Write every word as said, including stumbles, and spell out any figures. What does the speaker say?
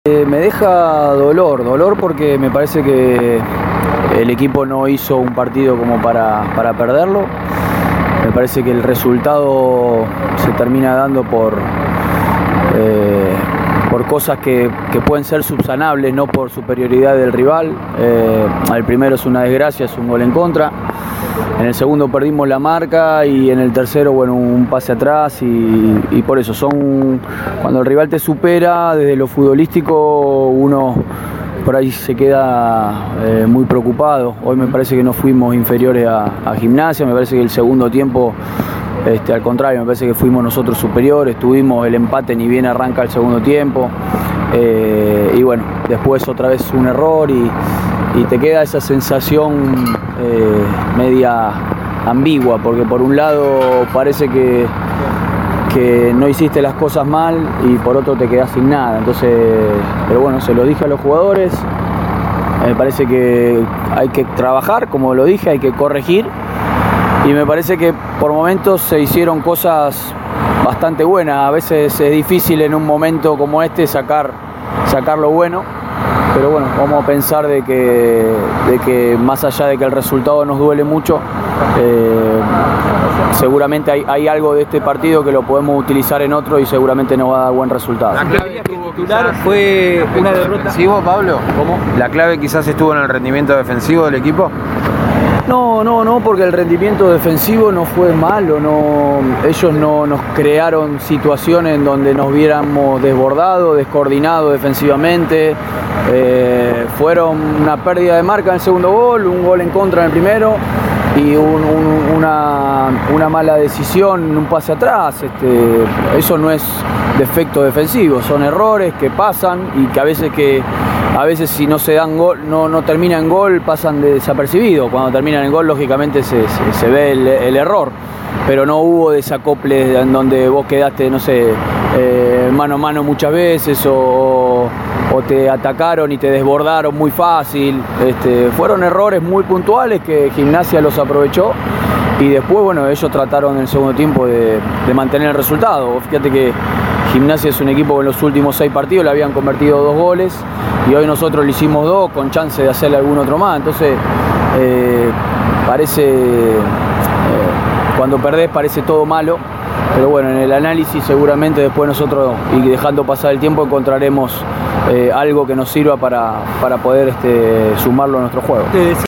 Eh, me deja dolor, dolor porque me parece que el equipo no hizo un partido como para, para perderlo. Me parece que el resultado se termina dando por, eh, por cosas que, que pueden ser subsanables, no por superioridad del rival. Eh, el primero es una desgracia, es un gol en contra. En el segundo perdimos la marca y en el tercero, bueno, un pase atrás y, y por eso son, cuando el rival te supera, desde lo futbolístico uno por ahí se queda eh, muy preocupado. Hoy me parece que no fuimos inferiores a, a Gimnasia, me parece que el segundo tiempo, este, al contrario, me parece que fuimos nosotros superiores, tuvimos el empate ni bien arranca el segundo tiempo. Eh, y bueno, después otra vez un error y, y te queda esa sensación eh, media ambigua, porque por un lado parece que, que no hiciste las cosas mal y por otro te quedás sin nada. Entonces, pero bueno, se lo dije a los jugadores, me parece que hay que trabajar, como lo dije, hay que corregir y me parece que por momentos se hicieron cosas bastante buena. A veces es difícil en un momento como este sacar, sacar lo bueno, pero bueno, vamos a pensar de que, de que más allá de que el resultado nos duele mucho, eh, seguramente hay, hay algo de este partido que lo podemos utilizar en otro y seguramente nos va a dar buen resultado. La clave titular fue una derrota. ¿Defensivo, Pablo? ¿Cómo? ¿La clave quizás estuvo en el rendimiento defensivo del equipo? No, no, no, porque el rendimiento defensivo no fue malo, no, ellos no nos crearon situaciones en donde nos viéramos desbordados, descoordinados defensivamente. Eh, fueron una pérdida de marca en el segundo gol, un gol en contra en el primero y un, un, una, una mala decisión, un pase atrás. Este, eso no es defecto defensivo, son errores que pasan y que a veces que a veces si no se dan gol, no, no termina en gol, pasan de desapercibidos. Cuando terminan en gol, lógicamente se, se, se ve el, el error, pero no hubo desacople en donde vos quedaste, no sé, eh, mano a mano muchas veces o, o te atacaron y te desbordaron muy fácil. Este, fueron errores muy puntuales que Gimnasia los aprovechó y después, bueno, ellos trataron en el segundo tiempo de, de mantener el resultado. Fíjate que Gimnasia es un equipo que en los últimos seis partidos le habían convertido dos goles y hoy nosotros le hicimos dos con chance de hacerle algún otro más. Entonces, eh, parece, eh, cuando perdés parece todo malo, pero bueno, en el análisis seguramente después nosotros, y dejando pasar el tiempo, encontraremos eh, algo que nos sirva para, para poder este, sumarlo a nuestro juego.